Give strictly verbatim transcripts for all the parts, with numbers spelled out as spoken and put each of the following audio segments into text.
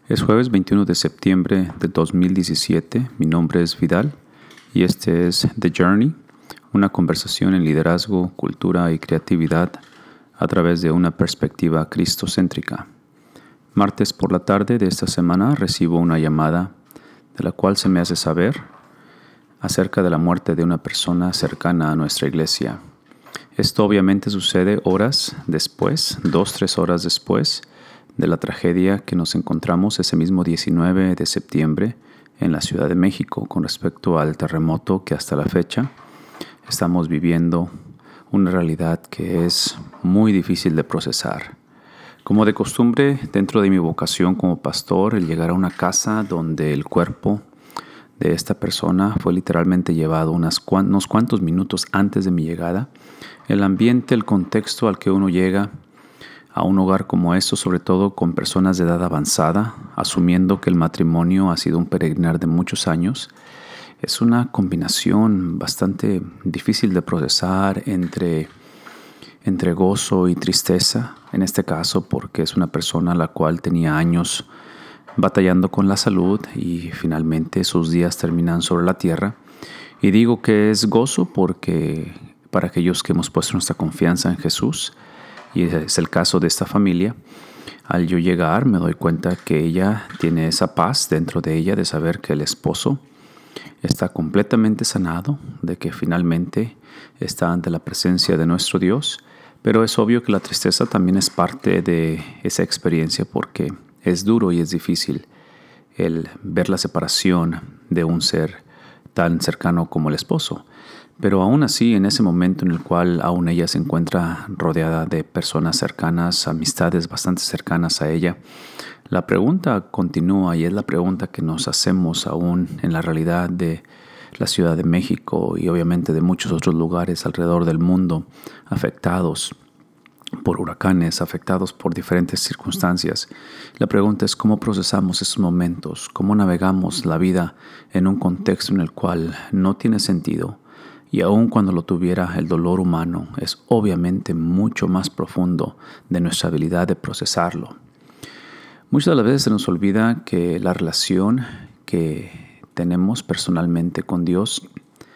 Es jueves veintiuno de septiembre de dos mil diecisiete. Mi nombre es Vidal y este es The Journey, una conversación en liderazgo, cultura y creatividad a través de una perspectiva cristocéntrica. Martes por la tarde de esta semana recibo una llamada de la cual se me hace saber acerca de la muerte de una persona cercana a nuestra iglesia. Esto obviamente sucede horas después, dos, tres horas después de la tragedia que nos encontramos ese mismo diecinueve de septiembre en la Ciudad de México con respecto al terremoto que hasta la fecha estamos viviendo una realidad que es muy difícil de procesar. Como de costumbre, dentro de mi vocación como pastor, el llegar a una casa donde el cuerpo de esta persona fue literalmente llevado unas cuan, unos cuantos minutos antes de mi llegada, el ambiente, el contexto al que uno llega a un hogar como esto, sobre todo con personas de edad avanzada, asumiendo que el matrimonio ha sido un peregrinar de muchos años, es una combinación bastante difícil de procesar entre, entre gozo y tristeza, en este caso porque es una persona la cual tenía años batallando con la salud y finalmente sus días terminan sobre la tierra. Y digo que es gozo porque para aquellos que hemos puesto nuestra confianza en Jesús, y es el caso de esta familia, al yo llegar me doy cuenta que ella tiene esa paz dentro de ella de saber que el esposo está completamente sanado, de que finalmente está ante la presencia de nuestro Dios, pero es obvio que la tristeza también es parte de esa experiencia porque es duro y es difícil el ver la separación de un ser tan cercano como el esposo. Pero aún así, en ese momento en el cual aún ella se encuentra rodeada de personas cercanas, amistades bastante cercanas a ella, la pregunta continúa y es la pregunta que nos hacemos aún en la realidad de la Ciudad de México y obviamente de muchos otros lugares alrededor del mundo afectados por huracanes, afectados por diferentes circunstancias. La pregunta es cómo procesamos esos momentos, cómo navegamos la vida en un contexto en el cual no tiene sentido. Y aun cuando lo tuviera, el dolor humano es obviamente mucho más profundo de nuestra habilidad de procesarlo. Muchas de las veces se nos olvida que la relación que tenemos personalmente con Dios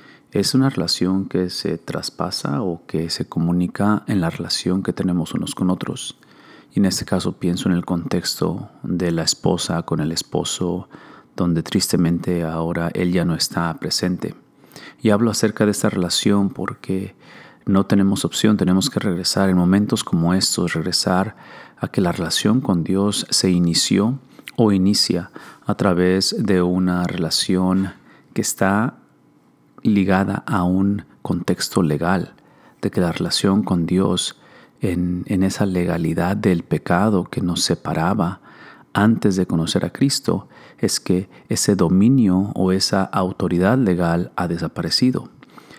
es una relación que se traspasa o que se comunica en la relación que tenemos unos con otros. Y en este caso pienso en el contexto de la esposa con el esposo, donde tristemente ahora él ya no está presente. Y hablo acerca de esta relación porque no tenemos opción, tenemos que regresar en momentos como estos, regresar a que la relación con Dios se inició o inicia a través de una relación que está ligada a un contexto legal, de que la relación con Dios en, en esa legalidad del pecado que nos separaba antes de conocer a Cristo, es que ese dominio o esa autoridad legal ha desaparecido.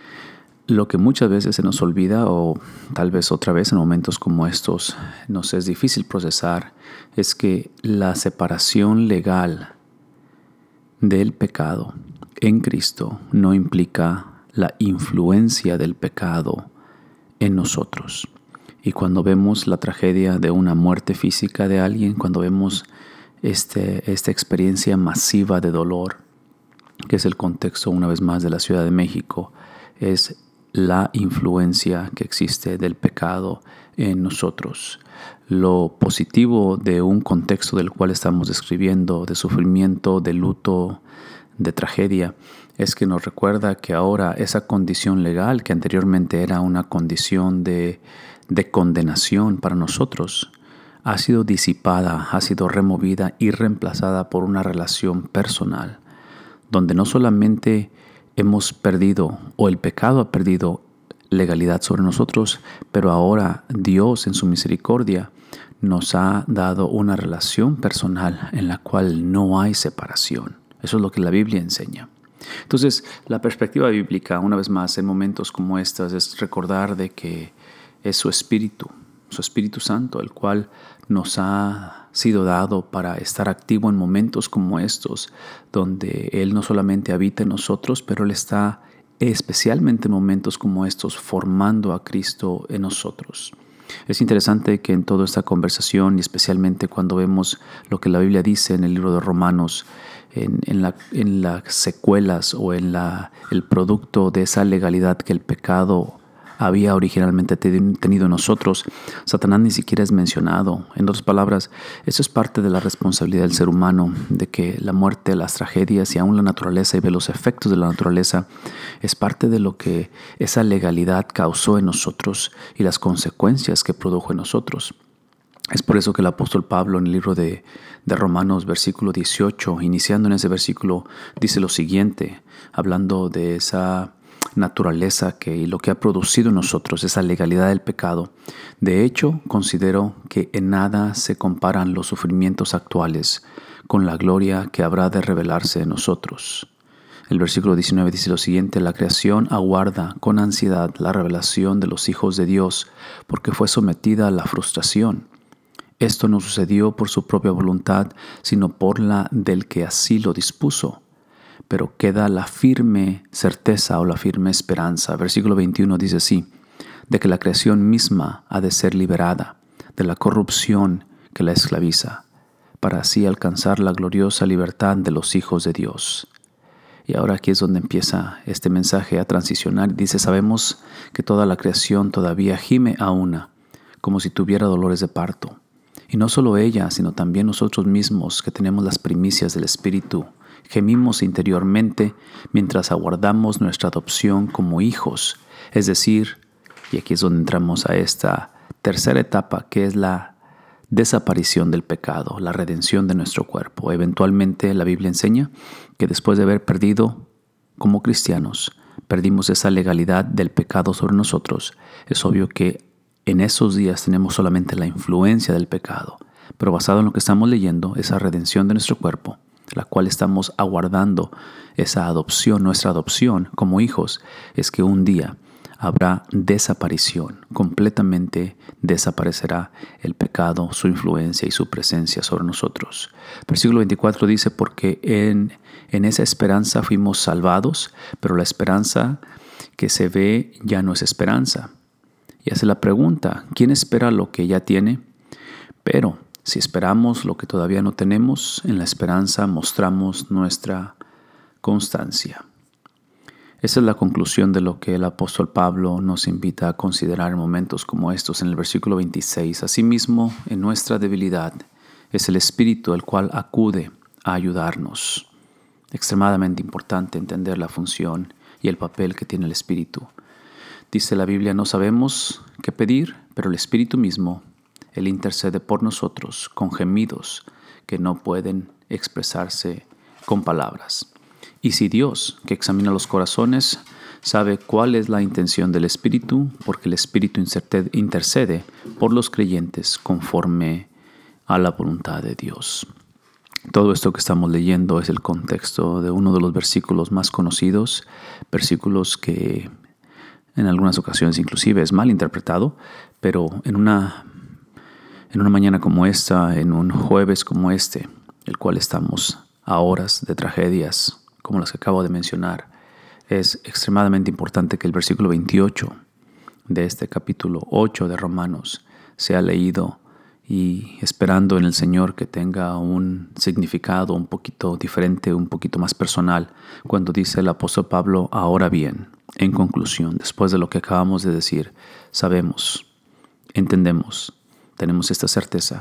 Lo que muchas veces se nos olvida, o tal vez otra vez en momentos como estos nos es difícil procesar, es que la separación legal del pecado en Cristo no implica la influencia del pecado en nosotros. Y cuando vemos la tragedia de una muerte física de alguien, cuando vemos este, esta experiencia masiva de dolor, que es el contexto una vez más de la Ciudad de México, es la influencia que existe del pecado en nosotros. Lo positivo de un contexto del cual estamos describiendo, de sufrimiento, de luto, de tragedia, es que nos recuerda que ahora esa condición legal, que anteriormente era una condición de, de condenación para nosotros, ha sido disipada, ha sido removida y reemplazada por una relación personal, donde no solamente hemos perdido o el pecado ha perdido legalidad sobre nosotros, pero ahora Dios en su misericordia nos ha dado una relación personal en la cual no hay separación. Eso es lo que la Biblia enseña. Entonces, la perspectiva bíblica, una vez más, en momentos como estos, es recordar de que es su Espíritu, su Espíritu Santo, el cual nos ha sido dado para estar activo en momentos como estos, donde Él no solamente habita en nosotros, pero Él está especialmente en momentos como estos formando a Cristo en nosotros. Es interesante que en toda esta conversación, y especialmente cuando vemos lo que la Biblia dice en el libro de Romanos, en, en, la, en las secuelas o en la, el producto de esa legalidad que el pecado había originalmente tenido en nosotros, Satanás ni siquiera es mencionado. En otras palabras, eso es parte de la responsabilidad del ser humano, de que la muerte, las tragedias y aún la naturaleza y ver los efectos de la naturaleza es parte de lo que esa legalidad causó en nosotros y las consecuencias que produjo en nosotros. Es por eso que el apóstol Pablo en el libro de, de Romanos, versículo dieciocho, iniciando en ese versículo, dice lo siguiente, hablando de esa naturaleza que y lo que ha producido en nosotros, esa legalidad del pecado. De hecho, considero que en nada se comparan los sufrimientos actuales con la gloria que habrá de revelarse en nosotros. El versículo diecinueve dice lo siguiente: la creación aguarda con ansiedad la revelación de los hijos de Dios, porque fue sometida a la frustración. Esto no sucedió por su propia voluntad, sino por la del que así lo dispuso. Pero queda la firme certeza o la firme esperanza. Versículo veintiuno dice así: de que la creación misma ha de ser liberada de la corrupción que la esclaviza, para así alcanzar la gloriosa libertad de los hijos de Dios. Y ahora aquí es donde empieza este mensaje a transicionar. Dice: sabemos que toda la creación todavía gime a una, como si tuviera dolores de parto. Y no solo ella, sino también nosotros mismos, que tenemos las primicias del Espíritu, gemimos interiormente mientras aguardamos nuestra adopción como hijos. Es decir, y aquí es donde entramos a esta tercera etapa, que es la desaparición del pecado, la redención de nuestro cuerpo. Eventualmente la Biblia enseña que después de haber perdido como cristianos, perdimos esa legalidad del pecado sobre nosotros. Es obvio que en esos días tenemos solamente la influencia del pecado, pero basado en lo que estamos leyendo, esa redención de nuestro cuerpo, la cual estamos aguardando, esa adopción, nuestra adopción como hijos, es que un día habrá desaparición, completamente desaparecerá el pecado, su influencia y su presencia sobre nosotros. Versículo veinticuatro dice: porque en, en esa esperanza fuimos salvados, pero la esperanza que se ve ya no es esperanza. Y hace la pregunta: ¿quién espera lo que ya tiene? Pero si esperamos lo que todavía no tenemos, en la esperanza mostramos nuestra constancia. Esa es la conclusión de lo que el apóstol Pablo nos invita a considerar en momentos como estos. En el versículo veintiséis, asimismo, en nuestra debilidad es el Espíritu el cual acude a ayudarnos. Extremadamente importante entender la función y el papel que tiene el Espíritu. Dice la Biblia: no sabemos qué pedir, pero el Espíritu mismo, Él intercede por nosotros con gemidos que no pueden expresarse con palabras. Y si Dios, que examina los corazones, sabe cuál es la intención del Espíritu, porque el Espíritu intercede por los creyentes conforme a la voluntad de Dios. Todo esto que estamos leyendo es el contexto de uno de los versículos más conocidos, versículos que en algunas ocasiones inclusive es mal interpretado, pero en una, en una mañana como esta, en un jueves como este, el cual estamos a horas de tragedias como las que acabo de mencionar, es extremadamente importante que el versículo veintiocho de este capítulo ocho de Romanos sea leído y esperando en el Señor que tenga un significado un poquito diferente, un poquito más personal, cuando dice el apóstol Pablo: ahora bien, en conclusión, después de lo que acabamos de decir, sabemos, entendemos, tenemos esta certeza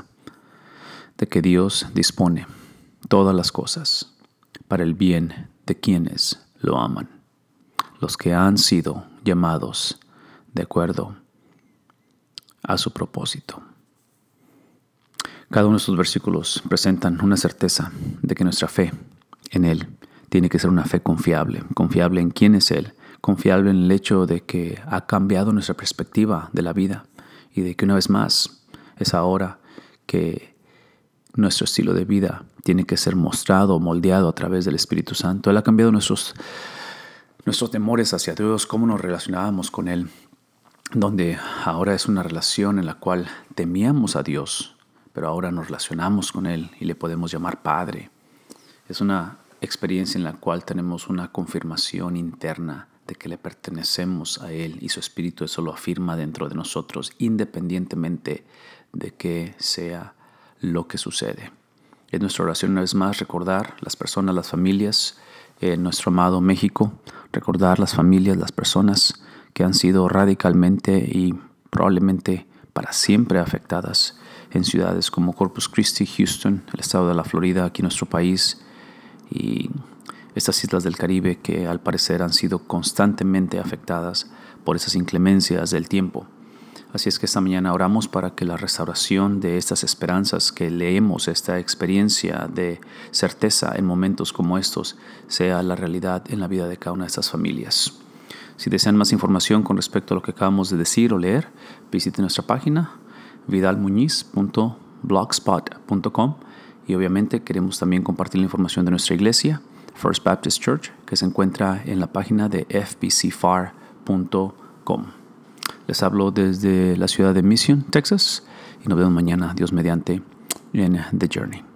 de que Dios dispone todas las cosas para el bien de quienes lo aman, los que han sido llamados de acuerdo a su propósito. Cada uno de estos versículos presentan una certeza de que nuestra fe en Él tiene que ser una fe confiable, confiable en quién es Él, confiable en el hecho de que ha cambiado nuestra perspectiva de la vida y de que una vez más es ahora que nuestro estilo de vida tiene que ser mostrado, moldeado a través del Espíritu Santo. Él ha cambiado nuestros, nuestros temores hacia Dios, cómo nos relacionábamos con Él, donde ahora es una relación en la cual temíamos a Dios, pero ahora nos relacionamos con Él y le podemos llamar Padre. Es una experiencia en la cual tenemos una confirmación interna de que le pertenecemos a Él y su Espíritu eso lo afirma dentro de nosotros, independientemente de que sea lo que sucede. Es nuestra oración una vez más recordar las personas, las familias en nuestro amado México, recordar las familias, las personas que han sido radicalmente y probablemente para siempre afectadas en ciudades como Corpus Christi, Houston, el estado de la Florida, aquí en nuestro país, y estas islas del Caribe que al parecer han sido constantemente afectadas por esas inclemencias del tiempo. Así es que esta mañana oramos para que la restauración de estas esperanzas que leemos, esta experiencia de certeza en momentos como estos, sea la realidad en la vida de cada una de estas familias. Si desean más información con respecto a lo que acabamos de decir o leer, visiten nuestra página vidal muñiz punto blogspot punto com y obviamente queremos también compartir la información de nuestra iglesia, First Baptist Church, que se encuentra en la página de f b c f a r punto com. Les hablo desde la ciudad de Mission, Texas, y nos vemos mañana, Dios mediante, en The Journey.